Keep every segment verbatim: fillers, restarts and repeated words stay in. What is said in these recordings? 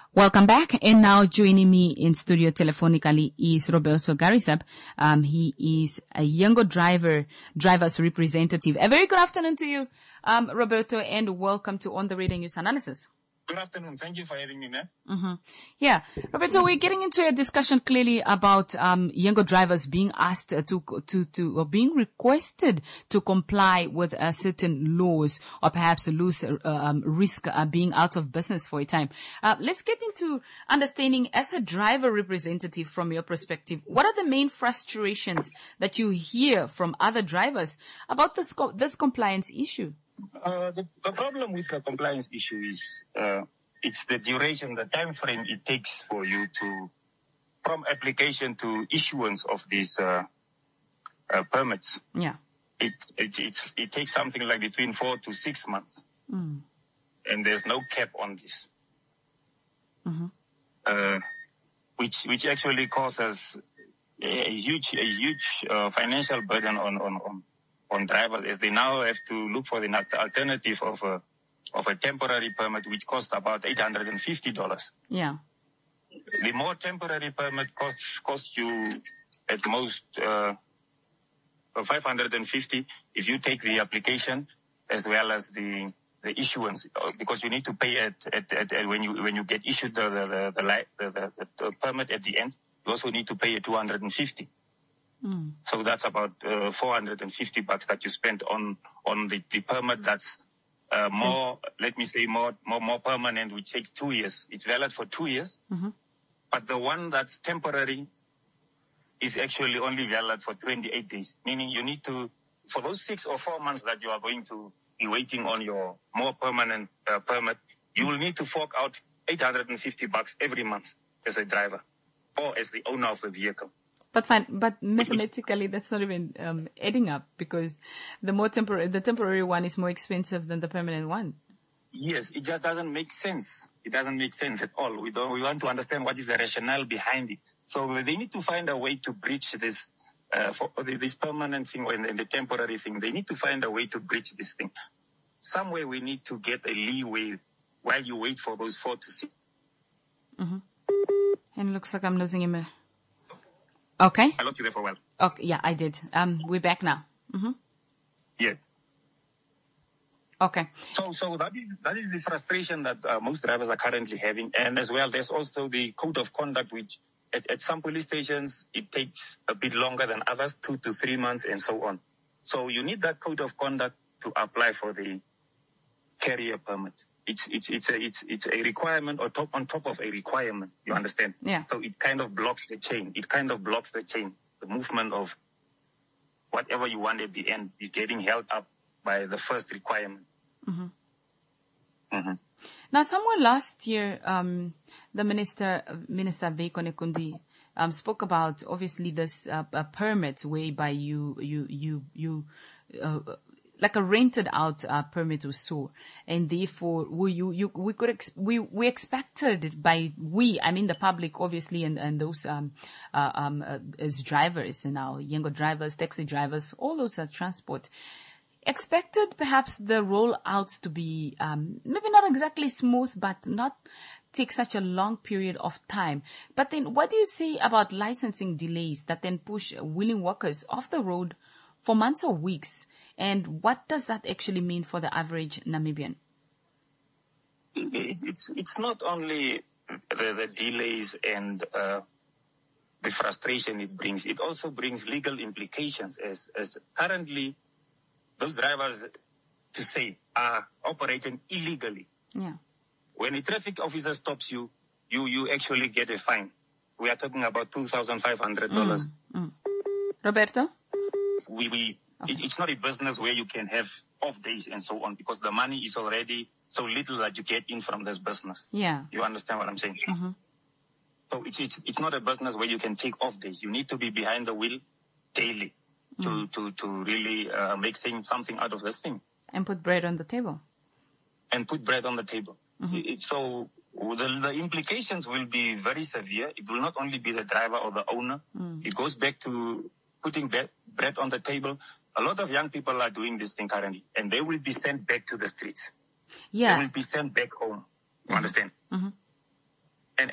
Welcome back. And now joining me in studio telephonically is Roberto Garisab. Um, he is a Yengo driver, driver's representative. A very good afternoon to you, um, Roberto, and welcome to On the Radio News Analysis. Good afternoon. Thank you for having me, ma'am. Mm-hmm. Yeah. Roberto, we're getting into a discussion clearly about um, Yengo drivers being asked to, to, to, or being requested to comply with uh, certain laws, or perhaps lose uh, um, risk uh, being out of business for a time. Uh, let's get into understanding, as a driver representative from your perspective, what are the main frustrations that you hear from other drivers about this, co- this compliance issue? Uh, the, the problem with the compliance issue is uh, it's the duration, the time frame it takes for you to, from application to issuance of these uh, uh, permits. Yeah, it, it it it takes something like between four to six months, mm. and there's no cap on this, mm-hmm. uh, which which actually causes a, a huge a huge uh, financial burden on on on. on drivers, as they now have to look for the alternative of a of a temporary permit, which costs about eight hundred fifty dollars. Yeah. The more temporary permit costs cost you at most uh, five hundred fifty dollars if you take the application as well as the the issuance, because you need to pay at at, at, at when you when you get issued the the the, the, the, the, the permit at the end. You also need to pay at two hundred fifty dollars. Mm. So that's about uh, four hundred fifty bucks that you spend on on the, the permit that's uh, more, mm. let me say, more, more more permanent, which takes two years. It's valid for two years. Mm-hmm. But the one that's temporary is actually only valid for twenty-eight days, meaning you need to, for those six or four months that you are going to be waiting on your more permanent uh, permit, you will need to fork out eight hundred fifty bucks every month as a driver or as the owner of the vehicle. But fine, but mathematically that's not even um, adding up, because the more temporary, the temporary one is more expensive than the permanent one. Yes, it just doesn't make sense. It doesn't make sense at all. We don't. We want to understand what is the rationale behind it. So they need to find a way to bridge this, uh, for this permanent thing and the temporary thing. They need to find a way to bridge this thing. Somewhere we need to get a leeway while you wait for those four to six. Mm-hmm. And it looks like I'm losing him. Okay. I lost you there for a while. Okay, yeah, I did. Um, we're back now. Mm-hmm. Yeah. Okay. So, so that is that is the frustration that uh, most drivers are currently having, and as well, there's also the code of conduct, which at, at some police stations it takes a bit longer than others, two to three months, and so on. So you need that code of conduct to apply for the carrier permit. It's it's it's a it's it's a requirement or top on top of a requirement. You understand? Yeah. So it kind of blocks the chain. It kind of blocks the chain. The movement of whatever you want at the end is getting held up by the first requirement. Mm-hmm. Mm-hmm. Now, somewhere last year, um, the minister, Minister Veiko Nekundi, um, spoke about obviously this uh, a permit whereby you you you you. Uh, like a rented out uh, permit or so, and therefore we you, you we could ex- we we expected by we I mean the public obviously, and and those um uh, um uh, as drivers and now younger drivers, taxi drivers, all those are transport, expected perhaps the rollout to be um maybe not exactly smooth, but not take such a long period of time. But then what do you say about licensing delays that then push willing workers off the road for months or weeks? And what does that actually mean for the average Namibian? It's it's not only the, the delays and uh, the frustration it brings. It also brings legal implications, as as currently those drivers, to say, are operating illegally. Yeah. When a traffic officer stops you, you you actually get a fine. We are talking about two thousand five hundred dollars. Mm, mm. Roberto? We we. Okay. It's not a business where you can have off days and so on, because the money is already so little that you get in from this business. Yeah. You understand what I'm saying? Mm-hmm. So it's, it's, it's not a business where you can take off days. You need to be behind the wheel daily to, mm. to, to really uh, make something out of this thing. And put bread on the table. And put bread on the table. Mm-hmm. It, so the, the implications will be very severe. It will not only be the driver or the owner. Mm. It goes back to putting bread, bread on the table. A lot of young people are doing this thing currently, and they will be sent back to the streets. Yeah. They will be sent back home. You mm-hmm. understand? Mm-hmm.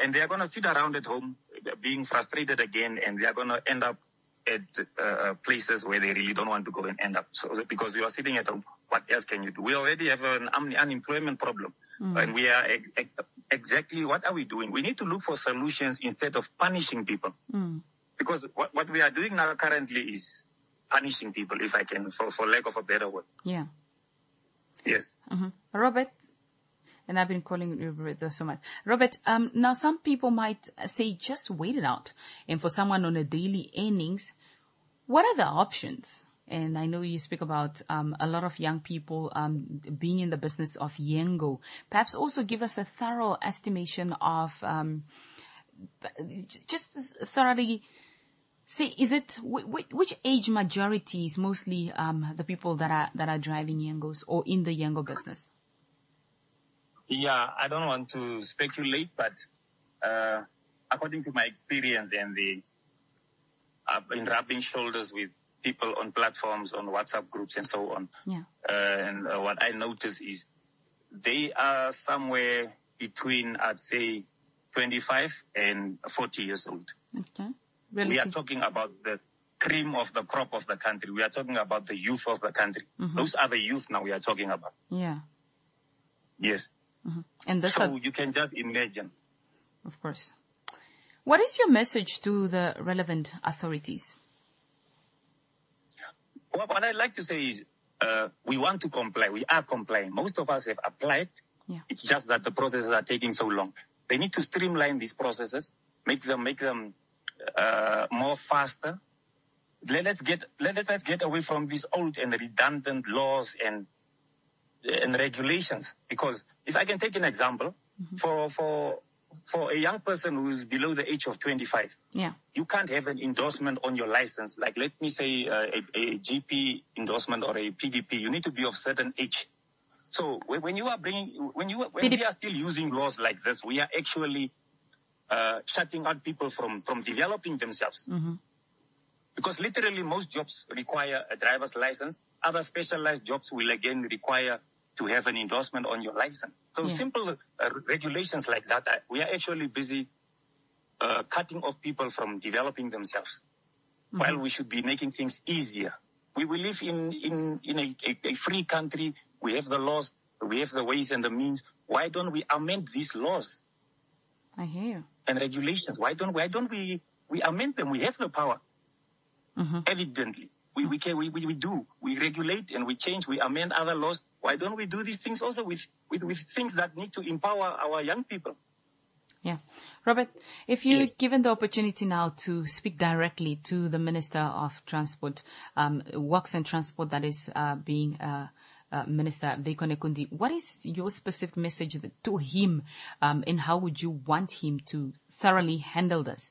and they are going to sit around at home being frustrated again, and they are going to end up at uh, places where they really don't want to go and end up. So because you are sitting at home, what else can you do? We already have an un- unemployment problem, mm. and we are e- e- exactly what are we doing? We need to look for solutions instead of punishing people, mm. because what, what we are doing now currently is punishing people, if I can, for, for lack of a better word. Yeah. Yes. Mm-hmm. Robert. And I've been calling you Robert so much. Robert, um, now some people might say just wait it out. And for someone on a daily earnings, what are the options? And I know you speak about um, a lot of young people um, being in the business of Yengo. Perhaps also give us a thorough estimation of um, just thoroughly say, is it wh- which age majority is mostly um, the people that are that are driving Yengos or in the Yengo business? Yeah, I don't want to speculate, but uh, according to my experience and the, I've been rubbing shoulders with people on platforms, on WhatsApp groups and so on. Yeah. Uh, and uh, what I notice is they are somewhere between, I'd say, twenty-five and forty years old. Okay. Relative. We are talking about the cream of the crop of the country. We are talking about the youth of the country. Mm-hmm. Those are the youth now we are talking about. Yeah. Yes. Mm-hmm. And that's so a, you can just imagine. Of course. What is your message to the relevant authorities? Well, what I'd like to say is uh, we want to comply. We are complying. Most of us have applied. Yeah. It's just that the processes are taking so long. They need to streamline these processes, make them make them uh, more faster. Let, let's get let, let's get away from these old and redundant laws and and regulations. Because if I can take an example, mm-hmm. for for for a young person who is below the age of twenty-five, yeah, you can't have an endorsement on your license. Like, let me say uh, a, a G P endorsement or a P D P. You need to be of certain age. So when you are bringing, when you when we are still using laws like this, we are actually uh, shutting out people from from developing themselves. Mm-hmm. Because literally most jobs require a driver's license. Other specialized jobs will again require to have an endorsement on your license. So yeah. simple uh, regulations like that, uh, we are actually busy uh, cutting off people from developing themselves, mm-hmm. while we should be making things easier. We, we live in, in, in a, a, a free country. We have the laws, we have the ways and the means. Why don't we amend these laws? I hear you. And regulations. Why don't, why don't we, we amend them? We have the power. Mm-hmm. Evidently. We, we, can, we, we, we do. We regulate and we change. We amend other laws. Why don't we do these things also with, with, with things that need to empower our young people? Yeah. Robert, if you're yeah. given the opportunity now to speak directly to the Minister of Transport, um, Works and Transport, that is uh, being uh, uh, Minister Veiko Nekundi, what is your specific message to him, um, and how would you want him to thoroughly handle this?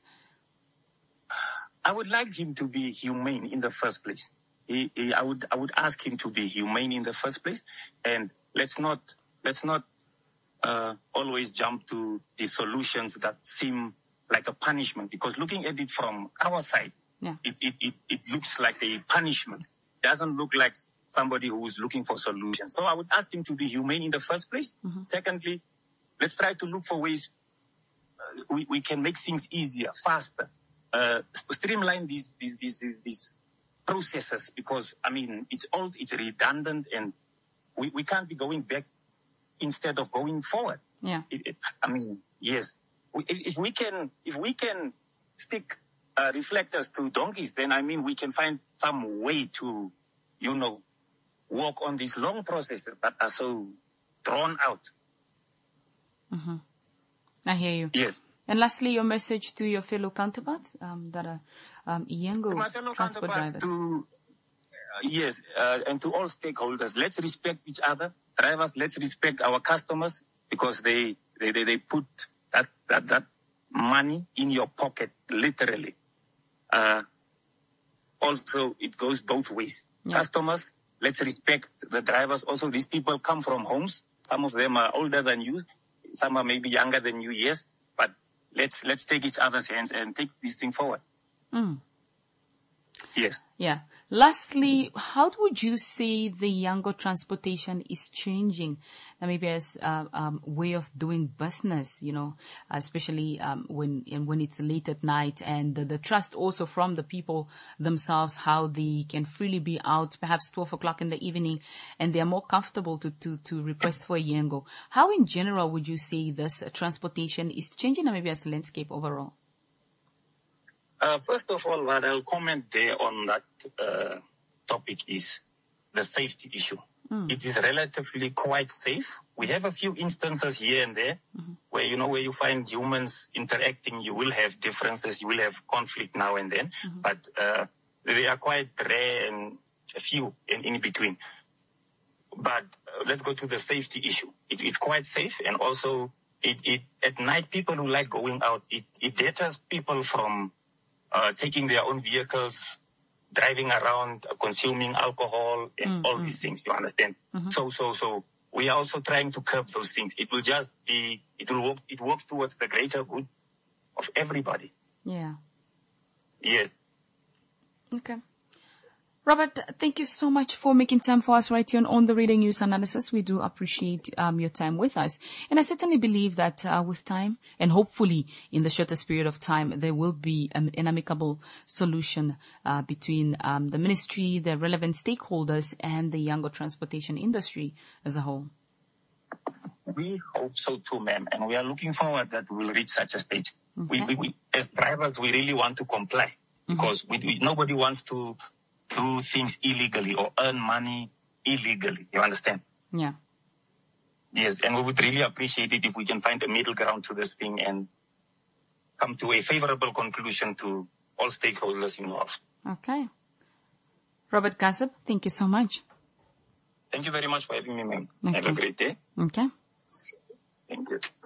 I would like him to be humane in the first place. He, he, I would I would ask him to be humane in the first place, and let's not let's not uh, always jump to the solutions that seem like a punishment. Because looking at it from our side, yeah. it, it, it, it looks like a punishment. It doesn't look like somebody who is looking for solutions. So I would ask him to be humane in the first place. Mm-hmm. Secondly, let's try to look for ways uh, we, we can make things easier, faster, uh, streamline these these these these. these processes, because, I mean, it's old, it's redundant, and we, we can't be going back instead of going forward. Yeah. It, it, I mean, yes. We, if we can, if we can stick uh, reflectors to donkeys, then, I mean, we can find some way to, you know, work on these long processes that are so drawn out. Mm-hmm. I hear you. Yes. And lastly, your message to your fellow counterparts um, that are um, Yengo My fellow transport counterparts drivers. to, uh, yes, uh, and to all stakeholders, let's respect each other. Drivers, let's respect our customers, because they they, they, they put that, that, that money in your pocket, literally. Uh, also, it goes both ways. Yeah. Customers, let's respect the drivers. Also, these people come from homes. Some of them are older than you. Some are maybe younger than you, yes. But let's let's take each other's hands and take this thing forward. Mm. Yes. Yeah. Lastly, how would you say the Yango transportation is changing Namibia's uh, um, way of doing business, you know, especially um, when and when it's late at night, and the, the trust also from the people themselves, how they can freely be out, perhaps twelve o'clock in the evening, and they're more comfortable to, to, to request for a Yango. How in general would you say this uh, transportation is changing Namibia's landscape overall? Uh, first of all, what I'll comment there on that uh, topic is the safety issue. Mm. It is relatively quite safe. We have a few instances here and there mm-hmm. where, you know, where you find humans interacting, you will have differences, you will have conflict now and then, mm-hmm. but uh, they are quite rare and a few in, in between. But uh, let's go to the safety issue. It, it's quite safe, and also it, it at night, people who like going out, it, it deters people from Uh, taking their own vehicles, driving around, uh, consuming alcohol, and mm, all mm. these things, you understand? Mm-hmm. So, so, so we are also trying to curb those things. It will just be, it will work, it works towards the greater good of everybody. Yeah. Yes. Okay. Robert, thank you so much for making time for us right here on, on the Radio News Analysis. We do appreciate um, your time with us. And I certainly believe that uh, with time, and hopefully in the shortest period of time, there will be um, an amicable solution uh, between um, the ministry, the relevant stakeholders, and the Yango transportation industry as a whole. We hope so too, ma'am. And we are looking forward that we will reach such a stage. Okay. We, we, we, as drivers, we really want to comply mm-hmm. because we, we, nobody wants to do things illegally or earn money illegally. You understand? Yeah. Yes, and we would really appreciate it if we can find a middle ground to this thing and come to a favorable conclusion to all stakeholders involved. Okay. Robert Gassab, thank you so much. Thank you very much for having me, ma'am. Okay. Have a great day. Okay. Thank you.